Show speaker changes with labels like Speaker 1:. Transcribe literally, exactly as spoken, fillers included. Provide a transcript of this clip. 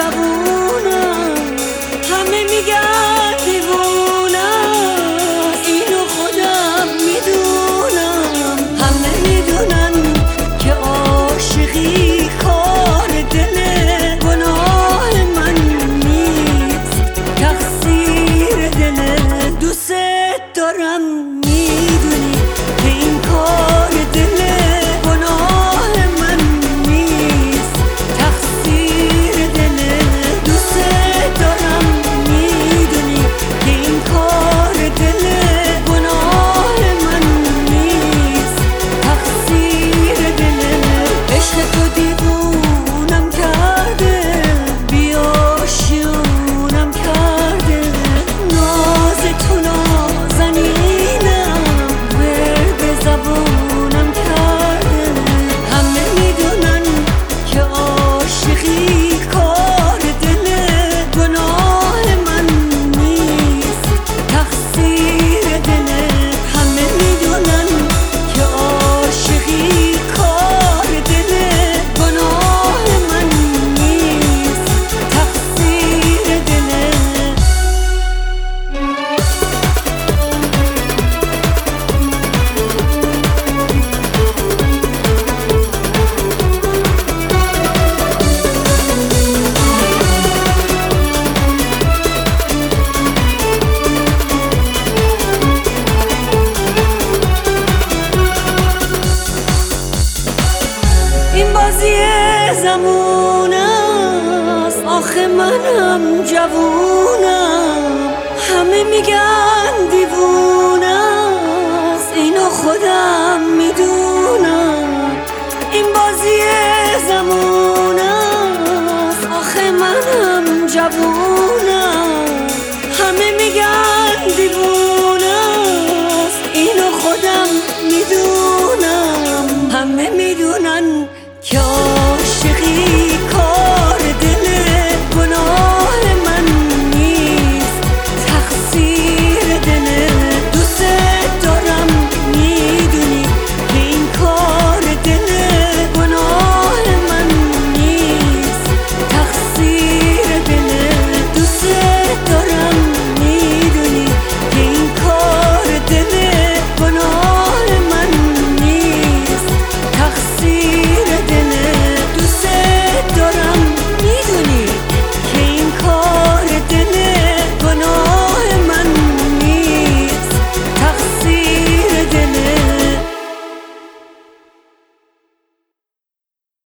Speaker 1: زبونم، همه میگن دیوونم، اینو خودم میدونم. همه میدونن که عاشقی کار دله، گناه من نیست، تقصیر دله. دوست دارم میدونی که این کار دله، گناه من نیست، تقصیر دله. دوست دارم میدونی که این کار دله، گناه من نیست، تقصیر دله. عشق تو دیوونم کرده، بیاشیونم کرده، ناز تو نازنینم ورد زبونم کرده. همه میدونن که عاشقی کار دله، گناه من نیست، تقصیر دله. همه میدونن که عاشقی کار دله، گناه من نیست، تقصیر دله. این بازی زمون است، آخه منم جوونم. همه میگن